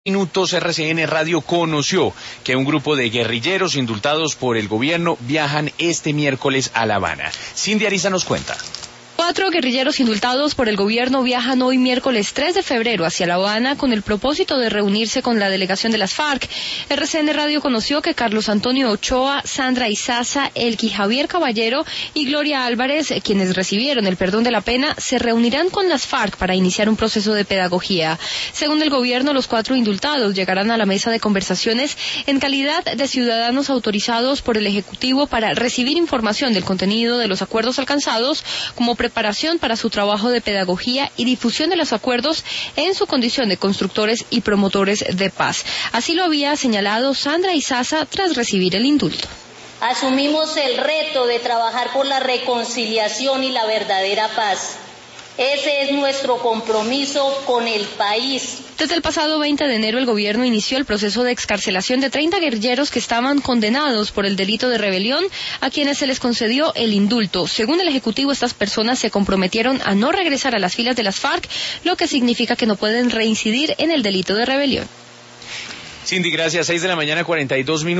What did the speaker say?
Minutos RCN Radio conoció que un grupo de guerrilleros indultados por el gobierno viajan este miércoles a La Habana. Cindy Ariza nos cuenta. 4 guerrilleros indultados por el gobierno viajan hoy miércoles 3 de febrero hacia La Habana con el propósito de reunirse con la delegación de las FARC. RCN Radio conoció que Carlos Antonio Ochoa, Sandra Izaza, Elqui Javier Caballero y Gloria Álvarez, quienes recibieron el perdón de la pena, se reunirán con las FARC para iniciar un proceso de pedagogía. Según el gobierno, los 4 indultados llegarán a la mesa de conversaciones en calidad de ciudadanos autorizados por el Ejecutivo para recibir información del contenido de los acuerdos alcanzados como preparación para su trabajo de pedagogía y difusión de los acuerdos en su condición de constructores y promotores de paz. Así lo había señalado Sandra Izaza tras recibir el indulto. Asumimos el reto de trabajar por la reconciliación y la verdadera paz. Ese es nuestro compromiso con el país. Desde el pasado 20 de enero el gobierno inició el proceso de excarcelación de 30 guerrilleros que estaban condenados por el delito de rebelión, a quienes se les concedió el indulto. Según el Ejecutivo, estas personas se comprometieron a no regresar a las filas de las FARC, lo que significa que no pueden reincidir en el delito de rebelión. Cindy, gracias. 6 de la mañana, 42 minutos.